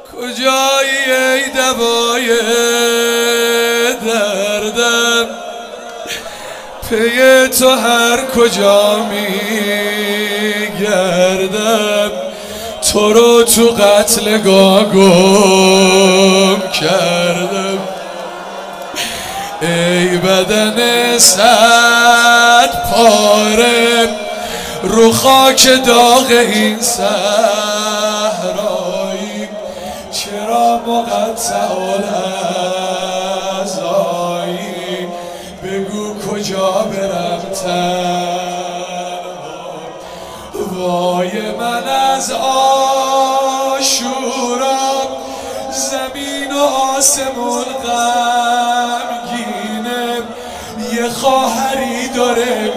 کجایی ای دوای دردم، پی تو هر کجا میگردم، تو رو تو قتلگاه گم کردم. ای بدن صد پاره رو خاک داغ این صحرایی، چرا مقطع الاعضایی؟ بگو کجا برم تنها؟ وای من از آشورم، زمین و آسمون غمگینه، یه خواهری داره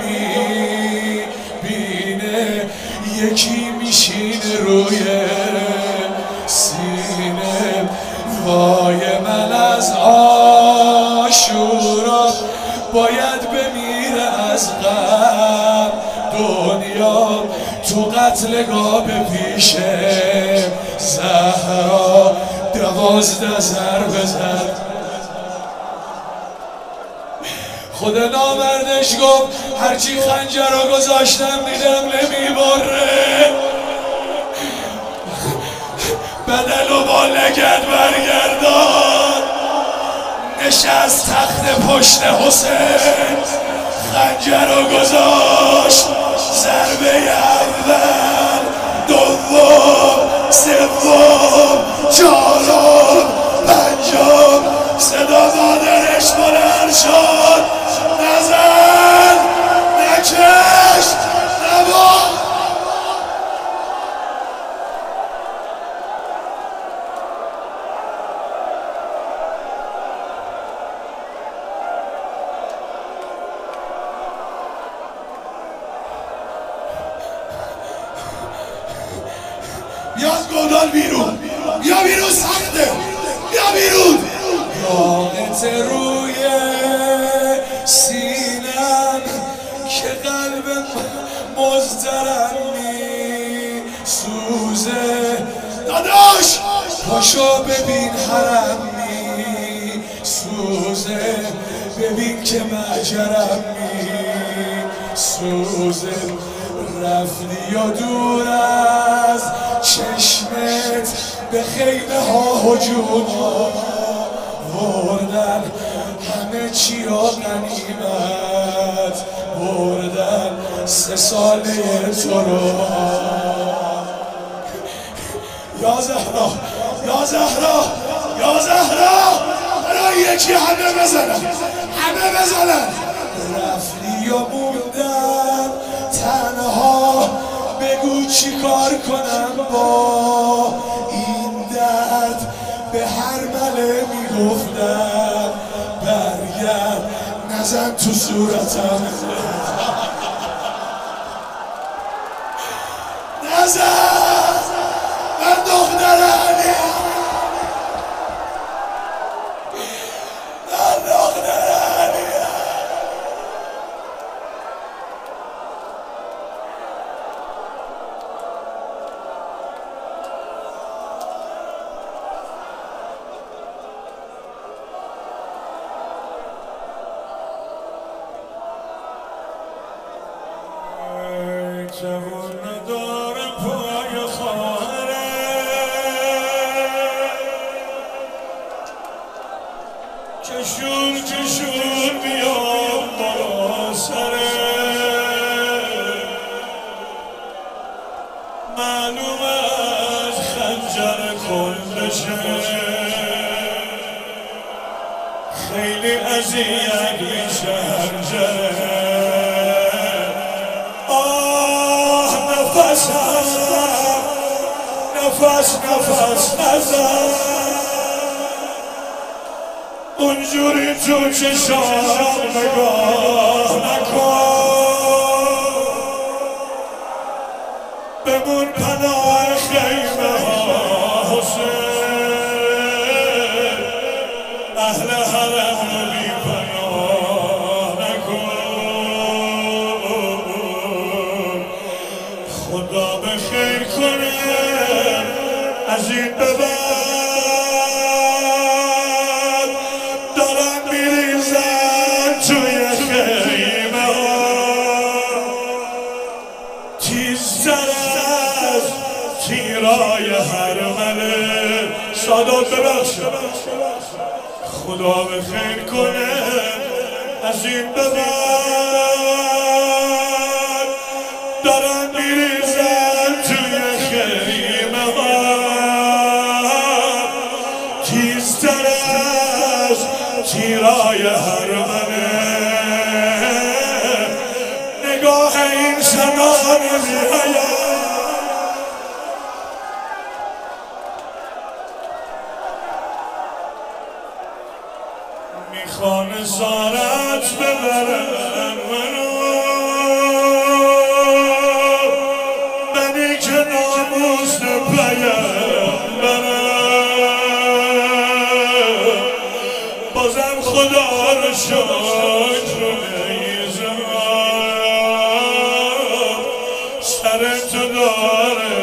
میبینه، یکی میشینه روی سینه. وای من از آشورا باید بمیره از غم دنیا، تو قتلگاه به پیش زهرا 12 ضربه زد. خدا نامردش گفت هرچی خنجر رو گذاشتم دیدم نمیبره، بدل و با لگد برگردان. نشست تخت پشت حسین، خنجر رو گذاشت، ضربه اول، دوم، سوم، چهارم، پنجم، صدا مادرش بلند شد، نزن، نکش، نبا. بیا از گودال بیرون، بیا بیرون، سخته، بیا بیرون. یاقت روی سینم که قلب مضطرم میسوزه. داداش پاشو ببین حرم میسوزه، ببین که مهجرم میسوزه. رفتی و دور از چشمت به خیمه ها هجوم آوردن، همه چی را غنیمت بردن. 3 ساله تو رو یا زهرا، یا زهرا، یا زهرا، برای یکی همه بزنن، همه بزنن. رفتی و موندم تنها، بگو چی کار کنم با این درد. به هر مله میگفتم برگرد، نزن تو صورتم، نزن، من دختر علیم، من دختر علیم. جوون ندارم پای خواهره، کشون کشون بیام بالا سره. معلوم از خنجر کلشه خیلی اذیت میشه هنجره. نفس نزن، اونجوری تو چشام نگاه نکن، بمون پناه خیمه ها حسین، اهل حرم بی پناه نکن. خدا به خیر کنه از این به بعد تیرای هرمله. سادات ببخشم خدا به خیر کنه از این به بعد دارن میریزن توی خیمه ها تیزتر از تیرای هرمله. نگاه این زمان می‌آید میخوان زارت ببرن منی که ناموس پیمبرم. بازم خدا رو شکر نیزم سر تو داره